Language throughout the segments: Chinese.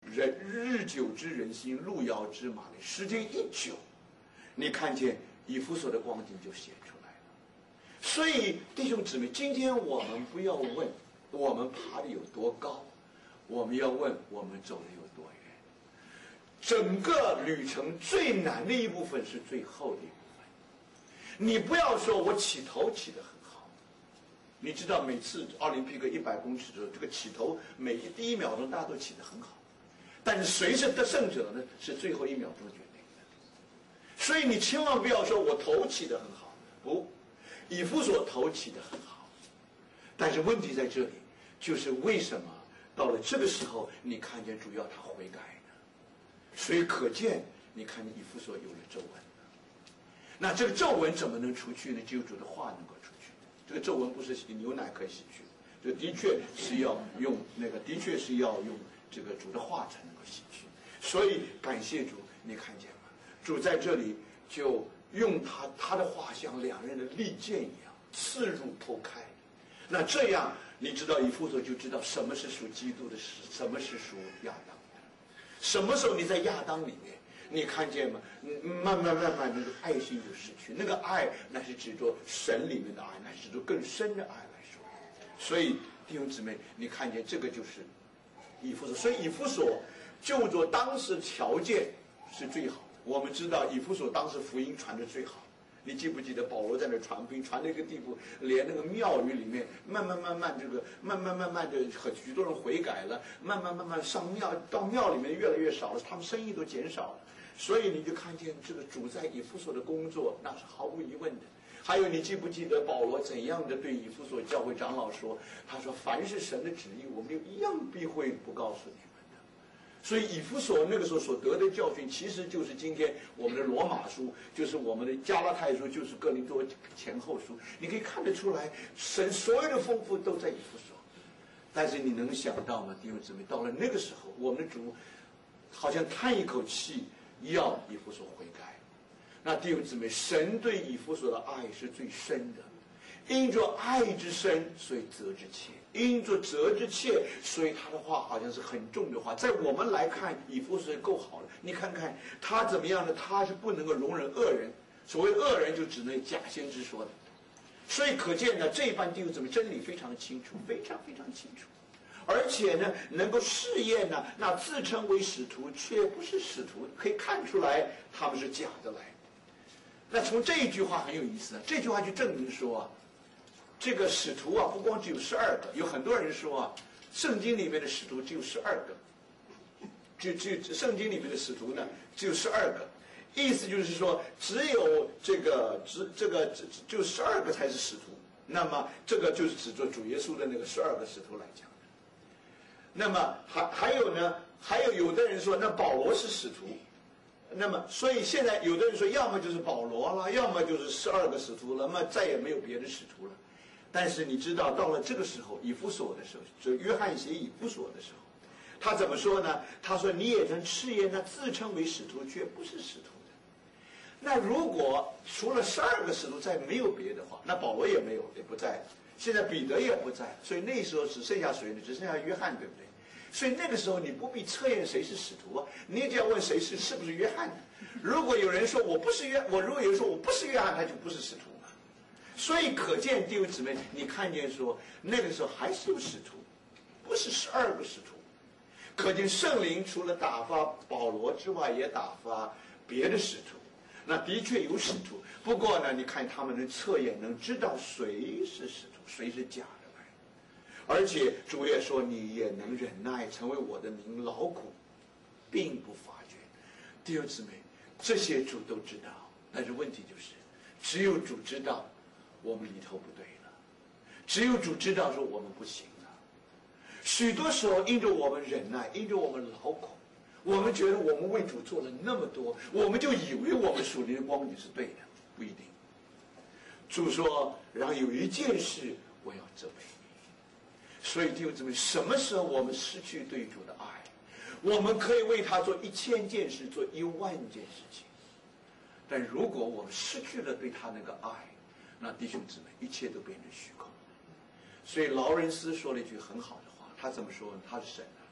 人日久之人心，路遥知马力。时间一久，你看见以弗所的光景就显出来了。所以弟兄姊妹，今天我们不要问我们爬的有多高，我们要问我们走的有多远。整个旅程最难的一部分是最后的一部分。你不要说我起头起得很好，你知道每次奥林匹克100公尺的时候，这个起头第一秒钟大家都起得很好，但是谁是得胜者呢？是最后1秒钟决定的。所以你千万不要说我头起得很好，不，以弗所头起得很好，但是问题在这里，就是为什么到了这个时候，你看见主要他悔改呢？所以可见，你看见以弗所有了皱纹。那这个皱纹怎么能除去呢？只有主的话能够除去。这个皱纹不是洗牛奶可以洗去的，这的确是要用这个主的话才能够洗去。所以感谢主，你看见吗？主在这里就用他的话像两人的利剑一样刺入剖开。那这样你知道以弗所就知道什么是属基督的，什么是属亚当的。什么时候你在亚当里面，你看见吗？慢慢那个爱心就失去，那个爱那是指着神里面的爱，那是指着更深的爱来说。所以弟兄姊妹，你看见这个就是以弗所。所以以弗所就着当时条件是最好的。我们知道以弗所当时福音传的最好。你记不记得保罗在那传福音，传到一个地步，连那个庙宇里面慢慢的很许多人悔改了，慢慢上庙，到庙里面越来越少了，他们生意都减少了。所以你就看见这个主在以弗所的工作，那是毫无疑问的。还有你记不记得保罗怎样的对以弗所教会长老说？他说：“凡是神的旨意，我们有一样必会不告诉你们。”所以以弗所那个时候所得的教训，其实就是今天我们的罗马书，就是我们的加拉太书，就是哥林多前后书。你可以看得出来，神所有的丰富都在以弗所。但是你能想到吗，弟兄姊妹？到了那个时候，我们的主好像叹一口气，要以弗所悔改。那弟兄姊妹，神对以弗所的爱是最深的。因着爱之深，所以责之切；因着责之切，所以他的话好像是很重的话。在我们来看，以弗所够好了。你看看他怎么样呢？他是不能够容忍恶人。所谓恶人，就只能假先知说的。所以可见呢，这一班弟兄姊妹真理非常清楚，非常清楚。而且呢，能够试验呢，那自称为使徒却不是使徒，可以看出来他们是假的来。那从这一句话很有意思，这句话就证明说这个使徒不光只有12个，有很多人说圣经里面的使徒只有12个，圣经里面的使徒呢只有12个，意思就是说只有这个就12个才是使徒。那么这个就是指着主耶稣的那个12个使徒来讲的。那么还有呢，有的人说那保罗是使徒。那么，所以现在有的人说，要么就是保罗了，要么就是12个使徒了，那么再也没有别的使徒了。但是你知道，到了这个时候，以弗所的时候，就约翰写以弗所的时候，他怎么说呢？他说：“你也曾试验那自称为使徒却不是使徒的。”那如果除了12个使徒再没有别的话，那保罗也不在了，现在彼得也不在，所以那时候只剩下谁呢？只剩下约翰，对不对？所以那个时候你不必测验谁是使徒你只要问谁是不是约翰。如果有人说我不是约翰，他就不是使徒嘛。所以可见弟兄姊妹，你看见说那个时候还是有使徒，不是12个使徒。可见圣灵除了打发保罗之外，也打发别的使徒。那的确有使徒，不过呢，你看他们能测验，能知道谁是使徒，谁是假的。而且主也说，你也能忍耐，成为我的名劳苦，并不发觉。弟兄姊妹，这些主都知道，但是问题就是，只有主知道我们里头不对了，只有主知道说我们不行了。许多时候因着我们忍耐，因着我们劳苦，我们觉得我们为主做了那么多，我们就以为我们属灵的光景是对的，不一定。主说，然后有一件事我要责备你。所以弟兄姊妹，什么时候我们失去对主的爱，我们可以为他做1000件事，做10000件事情。但如果我们失去了对他那个爱，那弟兄姊妹，一切都变成虚空。所以劳伦斯说了一句很好的话，他怎么说呢？他是神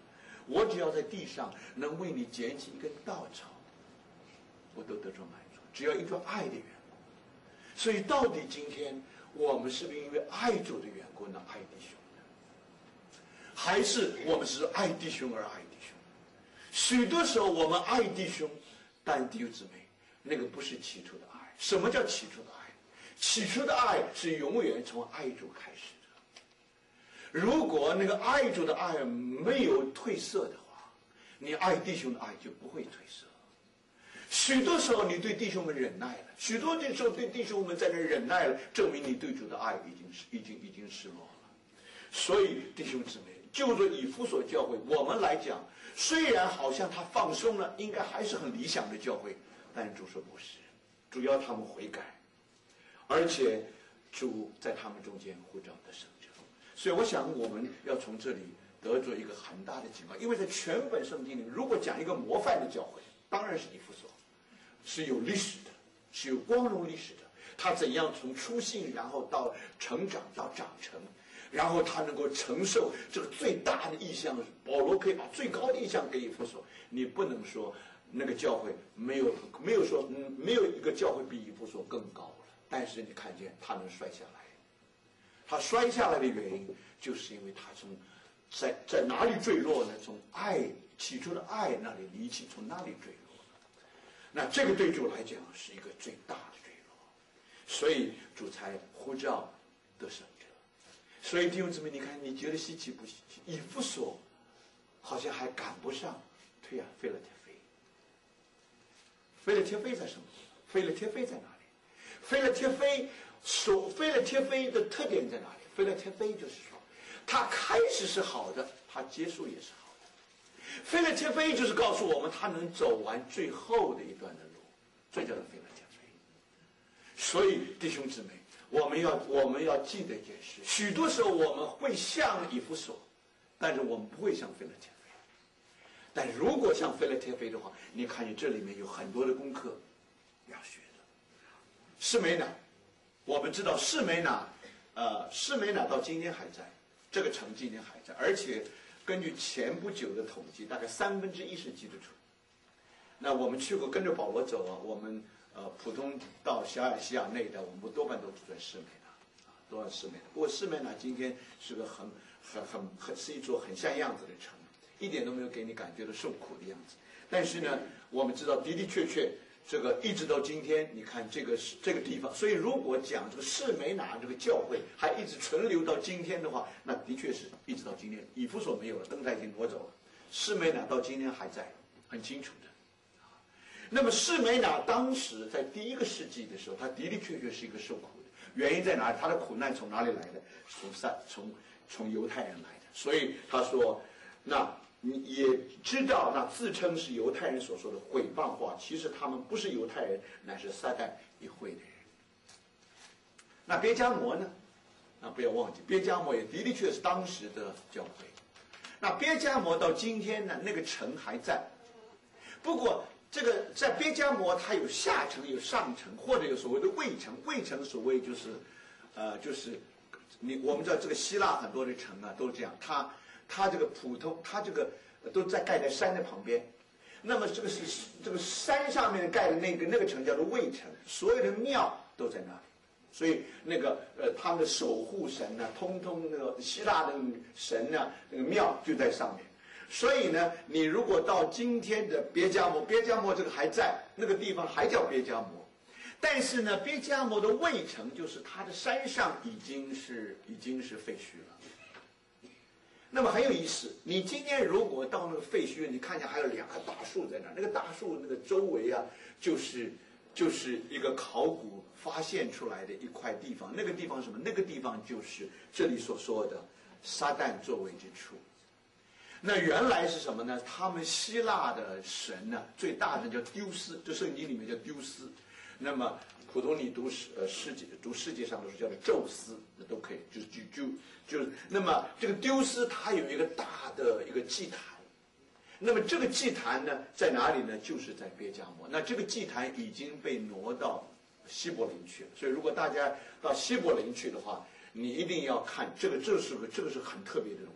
我只要在地上能为你捡起一根稻草，我都得着满足，只要因着爱的缘故。所以到底今天我们是不是因为爱主的缘故呢爱弟兄呢？还是我们是爱弟兄而爱弟兄？许多时候我们爱弟兄，但弟兄姊妹，那个不是起初的爱。什么叫起初的爱？起初的爱是永远从爱主开始的。如果那个爱主的爱没有褪色的话，你爱弟兄的爱就不会褪色。许多时候你对弟兄们忍耐了，许多的时候对弟兄们在那忍耐了，证明你对主的爱已经失落了。所以弟兄姊妹，就着以弗所教会，我们来讲，虽然好像他放松了，应该还是很理想的教会，但主说不是，主要他们悔改，而且主在他们中间呼召得胜者。所以我想我们要从这里得着一个很大的警告，因为在全本圣经里，如果讲一个模范的教会，当然是以弗所，是有历史的，是有光荣历史的。他怎样从初信，然后到成长，到长成，然后他能够承受这个最大的意向。保罗可以把最高的意向给以弗所，你不能说那个教会没有一个教会比以弗所更高了。但是你看见他能摔下来，他摔下来的原因，就是因为他从在哪里坠落呢？从爱起初的爱那里离弃，从那里坠落。那这个对主来讲是一个最大的坠落，所以主才呼召得胜者。所以弟兄姊妹，你看你觉得稀奇不稀奇？以弗所好像还赶不上菲拉铁菲。菲拉铁菲在什么地方？菲拉铁菲在哪里？菲拉铁菲的特点在哪里？菲拉铁菲就是说，它开始是好的，它结束也是好的。菲拉铁菲就是告诉我们，他能走完最后的一段的路，这叫做菲拉铁菲。所以弟兄姊妹，我们要记得一件事：许多时候我们会像以弗所，但是我们不会像菲拉铁菲。但如果像菲拉铁菲的话，你看见这里面有很多的功课要学的。士美拿，我们知道士美拿到今天还在，这个城今天还在，而且根据前不久的统计，大概1/3是基督徒。那我们去过，跟着保罗走啊，我们普通到小亚细亚那一带，我们多半都住在士美拿，都在士美拿。不过士美拿今天是个是一座很像样子的城，一点都没有给你感觉到受苦的样子。但是呢，我们知道的确这个一直到今天，你看这个地方，所以如果讲这个士美拿这个教会还一直存留到今天的话，那的确是一直到今天。以弗所没有了，灯台已经挪走了，士美拿到今天还在，很清楚的。那么士美拿当时在第1个世纪的时候，他的确是一个受苦的，原因在哪里？他的苦难从哪里来的？从犹太人来的。所以他说，那你也知道，那自称是犹太人所说的毁谤话，其实他们不是犹太人，乃是撒旦一会的人。那别迦摩呢？不要忘记，别迦摩也的确是当时的教会。那别迦摩到今天呢，那个城还在。不过这个在别迦摩，它有下城有上城，或者有所谓的卫城。卫城所谓就是我们知道这个希腊很多的城啊都这样，它这个它这个都盖在山的旁边。那么这个山上面盖的那个城叫做卫城，所有的庙都在那里。所以他们的守护神呢，通通那个希腊的神呢，那个庙就在上面。所以呢，你如果到今天的别迦摩这个还在，那个地方还叫别迦摩，但是呢，别迦摩的卫城就是它的山上已经是废墟了。那么很有意思，你今天如果到那个废墟，你看见还有2棵大树在那，那个大树那个周围啊，就是一个考古发现出来的一块地方。那个地方什么？那个地方就是这里所说的撒旦座位之处。那原来是什么呢？他们希腊的神呢，最大的叫丢斯，这圣经里面叫丢斯。那么普通你读世界上的时候叫做宙斯，那都可以，就是那么这个丢斯它有一个大的一个祭坛。那么这个祭坛呢，在哪里呢？就是在别迦摩。那这个祭坛已经被挪到希伯林去了。所以如果大家到希伯林去的话，你一定要看这个是很特别的东西。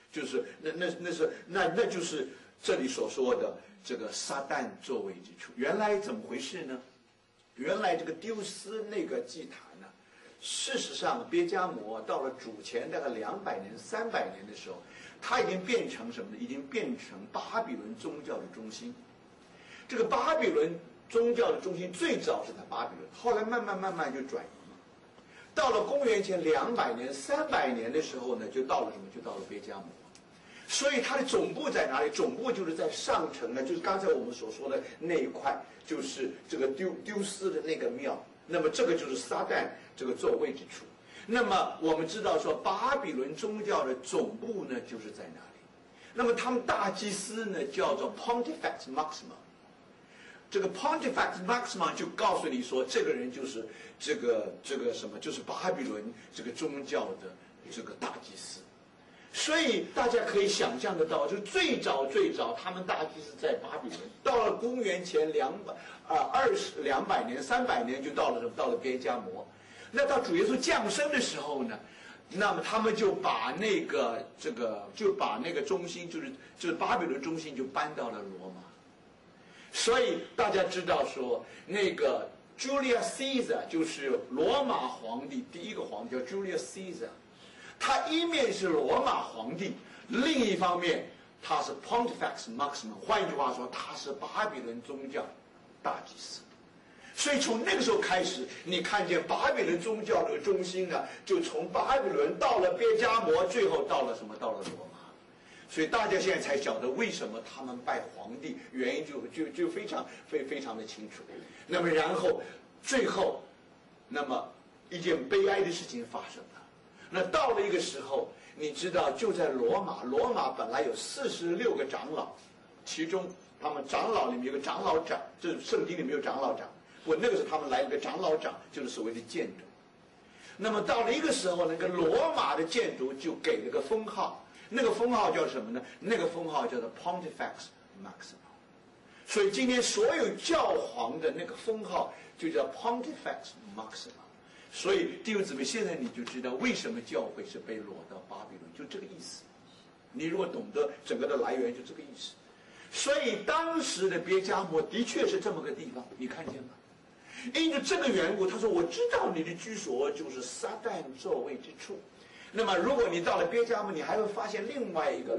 就是那就是这里所说的这个撒旦作为之处。原来怎么回事呢？原来这个丢失那个祭坛呢，事实上别迦摩到了主前大概200年、300年的时候，他已经变成什么呢？已经变成巴比伦宗教的中心。这个巴比伦宗教的中心最早是在巴比伦，后来慢慢就转移。到了公元前200年、300年的时候呢，就到了什么？就到了别迦摩。所以它的总部在哪里？总部就是在上城呢，就是刚才我们所说的那一块，就是这个丢失的那个庙。那么这个就是撒旦这个座位之处。那么我们知道说，巴比伦宗教的总部呢，就是在哪里？那么他们大祭司呢，叫做 Pontifex Maximus。这个 Pontifex Maximus 就告诉你说，这个人就是这个什么，就是巴比伦这个宗教的这个大祭司。所以大家可以想象得到，就最早他们大祭司在巴比伦，到了公元前200年、300年就到了什么？到了别迦摩。那到主耶稣降生的时候呢，那么他们就把那个中心，就是巴比伦中心就搬到了罗马。所以大家知道说，那个 Julius Caesar 就是罗马皇帝第一个皇帝叫 Julius Caesar， 他一面是罗马皇帝，另一方面他是 Pontifex Maximus， 换一句话说，他是巴比伦宗教大祭司。所以从那个时候开始，你看见巴比伦宗教的中心呢，就从巴比伦到了别迦摩，最后到了什么？到了罗马。所以大家现在才晓得为什么他们拜皇帝，原因就非常的清楚。那么然后最后，那么一件悲哀的事情发生了。那到了一个时候，你知道就在罗马本来有46个长老，其中他们长老里面有个长老长，就是圣经里面有长老长。那个时候他们来了个长老长，就是所谓的建筑。那么到了一个时候，那个罗马的建筑就给了个封号。那个封号叫什么呢？那个封号叫做 Pontifex Maximus。所以今天所有教皇的那个封号就叫 Pontifex Maximus。所以弟兄姊妹，现在你就知道为什么教会是被掳到巴比伦，就这个意思。你如果懂得整个的来源，就这个意思。所以当时的别迦摩的确是这么个地方，你看见吗？因着这个缘故，他说：“我知道你的居所就是撒旦座位之处。”那么，如果你到了别迦摩，你还会发现另外一个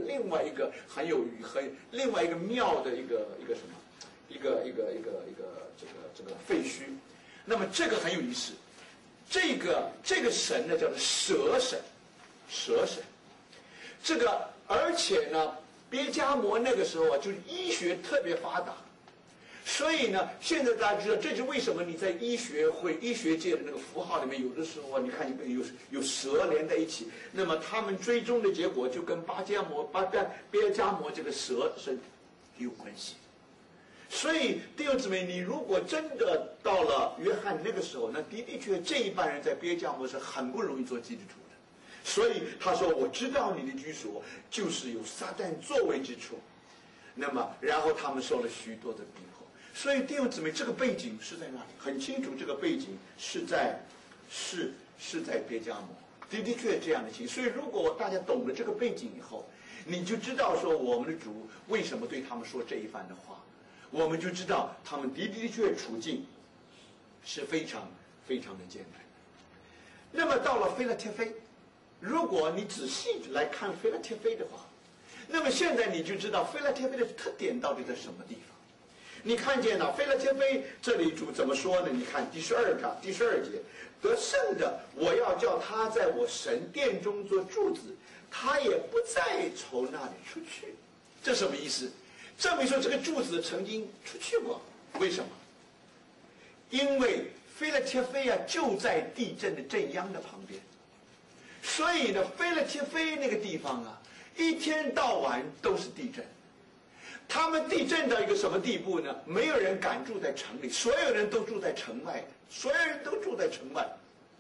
另外一个庙的一个什么，一个这个废墟。那么这个很有意思，这个神呢叫做蛇神，蛇神。这个而且呢，别迦摩那个时候啊，就是医学特别发达。所以呢，现在大家知道，这就为什么你在医学界的那个符号里面，有的时候啊，你看有蛇连在一起，那么他们追踪的结果就跟别迦摩这个蛇是有关系。所以弟兄姊妹，你如果真的到了约翰那个时候，那的确这一帮人在别迦摩是很不容易做基督徒的。所以他说：“我知道你的居所就是有撒旦作为之处。”那么，然后他们受了许多的逼迫。所以弟兄姊妹，这个背景是在哪里？很清楚，这个背景是在别迦摩，的确这样的情形。所以如果大家懂了这个背景以后，你就知道说我们的主为什么对他们说这一番的话，我们就知道他们的确处境是非常的艰难。那么到了腓拉铁非，如果你仔细来看腓拉铁非的话，那么现在你就知道腓拉铁非的特点到底在什么地方。你看见了腓拉铁非这里主怎么说呢？你看第12章第12节，得胜的，我要叫他在我神殿中做柱子，他也不再从那里出去。这什么意思？证明说这个柱子曾经出去过。为什么？因为腓拉铁非啊就在地震的震央的旁边，所以呢，腓拉铁非那个地方啊，一天到晚都是地震。他们地震到一个什么地步呢？没有人敢住在城里，所有人都住在城外，所有人都住在城外。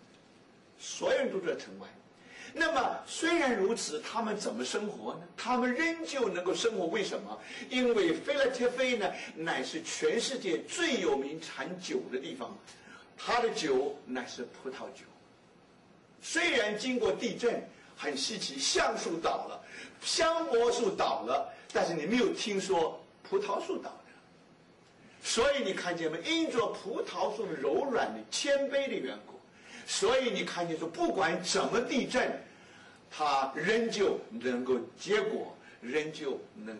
那么虽然如此，他们怎么生活呢？他们仍旧能够生活，为什么？因为腓拉铁非呢，乃是全世界最有名产酒的地方，它的酒乃是葡萄酒。虽然经过地震， 很稀奇，橡树倒了，香柏树倒了，但是你没有听说葡萄树倒的。所以你看见没？因着葡萄树的柔软的谦卑的缘故，所以你看见说，不管怎么地震，它仍旧能够结果，仍旧能